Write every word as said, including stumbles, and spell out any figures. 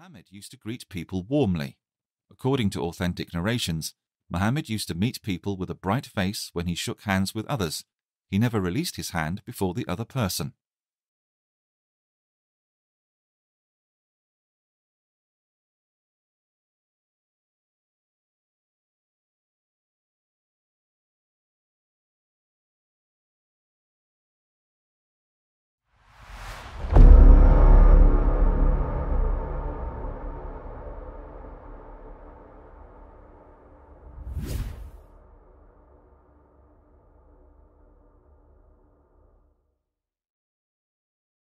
Muhammad used to greet people warmly. According to authentic narrations, Muhammad used to meet people with a bright face when he shook hands with others. He never released his hand before the other person.